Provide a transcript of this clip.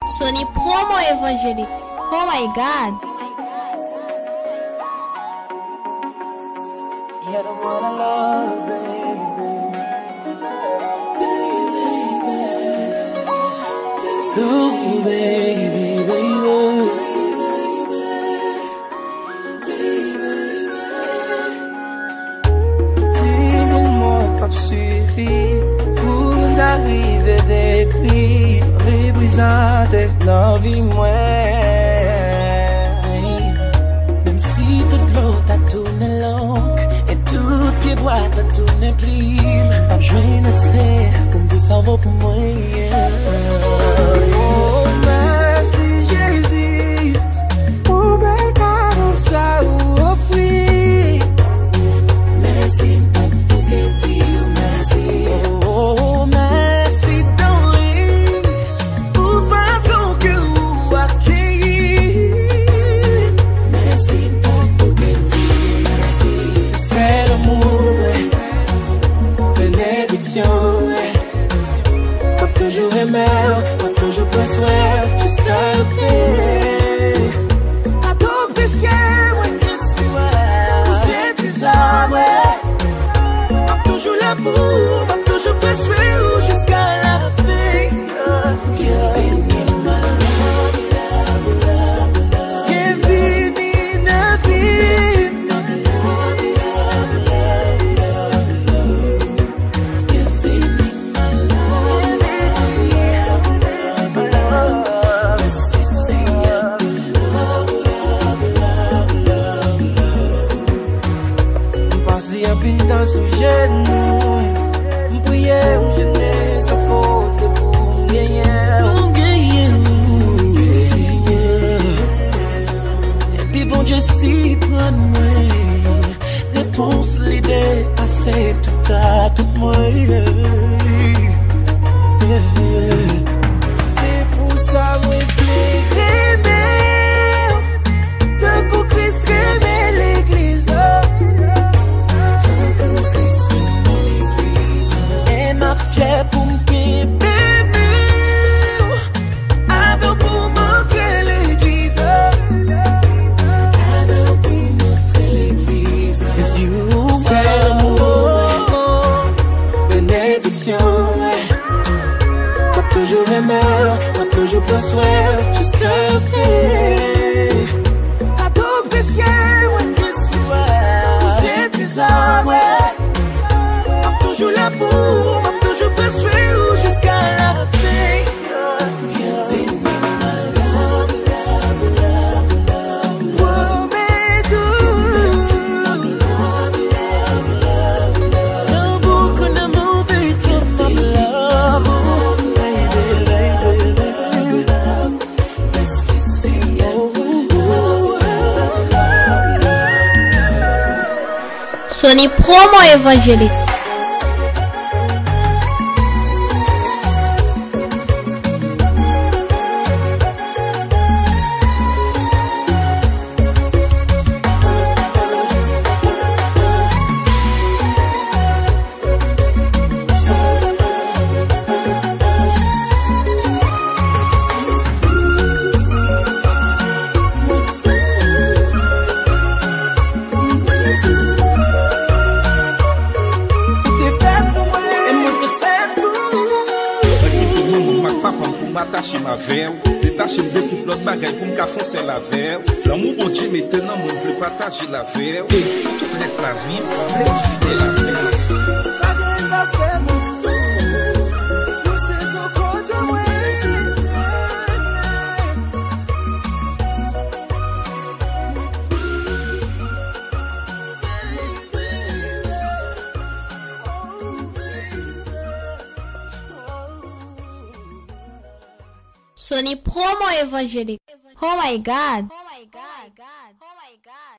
Sony Promo Evangélique. Oh my God. You're the one I love, baby. Ooh, baby, baby. Dis-moi pas suffit pour d'arriver des prix représenter la vie moi. Même si toute l'eau t'a tourné long et tout qui doit t'a tourné pli, pas besoin de c'est comme tout ça vaut pour moi. Oh merci Jésus pour bel cadeau ça offrir. Merci pour que tu merci. Oh merci darling pour façon que vous accueillir. Merci pour que tu merci. C'est l'amour, bénédiction. Pas toujours aimé, pas toujours besoin jusqu'à la fin. À ton précieux, moi je suis c'est ça, ouais. Pas toujours l'amour, pas toujours besoin jusqu'à la fin. Give me my love, love, love, love. Give me nothing. Love, love, love, love, love. Give me my love, love, love, love, love. This is it. Love, love, love, love, love. Passé à pintar sous genou, prier, jeunesse, sa faute pour gagner. Et puis bon Dieu si prends-moi, réponse l'idée assez tout à tout moi. C'est pour ça que je de pour Christ aimer l'église. Et ma fière pour me bénir, avec pour montrer l'église. Avec pour montrer l'église. C'est l'amour, bénédiction. Pas toujours aimé, pas toujours besoin jusqu'à la fin. À ton précieux, ouais, c'est trésor, ouais. Pas toujours l'amour, pas toujours besoin jusqu'à la fin. Give me my love, love, love, love. Promets-toi. Love, love, love, love. Dans beaucoup d'amour, vite, my love. Baby, baby, baby, love. This is it. Sony Promo Evangélique. M'attacher ma veille, détacher de toute l'autre bagaille pour me foncer la veille. L'amour bon Dieu maintenant, moi je veux partager la veille. Et tout reste la vie, les fidèles la veille. Sony Promo Evangélique. Oh my God.